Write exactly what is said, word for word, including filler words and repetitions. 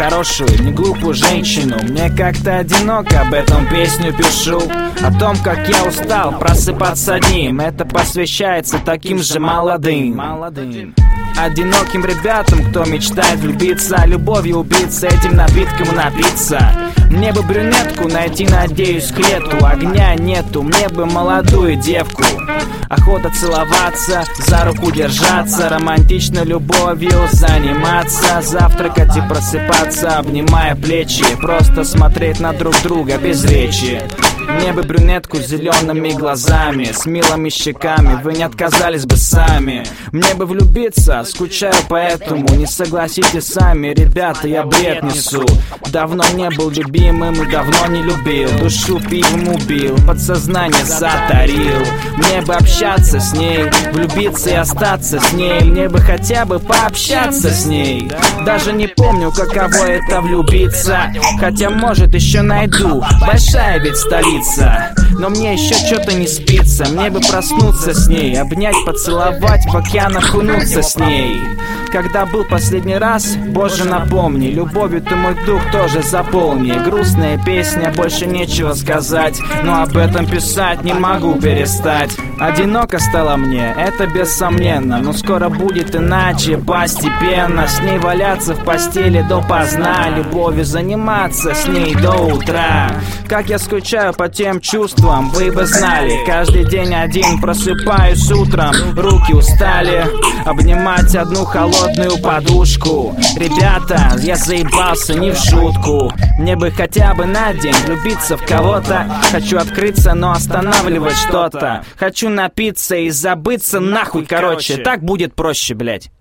хорошую, не глупую женщину. Мне как-то одиноко, об этом песню пишу. О том, как я устал просыпаться одним. Это посвящается таким же молодым одиноким ребятам, кто мечтает влюбиться, любовью убиться, этим напитком напиться. Мне бы брюнетку найти, надеюсь, к лету. Огня нету, мне бы молодую девку. Охота целоваться, за руку держаться, романтичной любовью заниматься, завтракать и просыпаться, обнимая плечи, просто смотреть на друг друга без речи. Мне бы брюнетку с зелеными глазами, с милыми щеками, вы не отказались бы сами. Мне бы влюбиться, скучаю поэтому, не согласитесь сами, ребята, я бред несу. Давно не был любимым и давно не любил, душу пивом убил, подсознание затарил. Мне бы общаться с ней, влюбиться и остаться с ней, мне бы хотя бы пообщаться с ней. Даже не помню, каково это влюбиться, хотя может еще найду, большая ведь столица. Но мне еще что-то не спится, мне бы проснуться с ней, обнять, поцеловать, в океан окунуться с ней. Когда был последний раз, Боже, напомни, любовью ты мой дух тоже заполни. Грустная песня, больше нечего сказать, но об этом писать не могу перестать. Одиноко стало мне, это бессомненно, но скоро будет иначе, постепенно. С ней валяться в постели допоздна, любовью заниматься с ней до утра. Как я скучаю по тем чувствам, вы бы знали. Каждый день один просыпаюсь утром, руки устали обнимать одну холодную подушку. Ребята, я заебался не в шутку. Мне бы хотя бы на день влюбиться в кого-то. Хочу открыться, но останавливать что-то. Хочу напиться и забыться нахуй, короче, так будет проще, блять.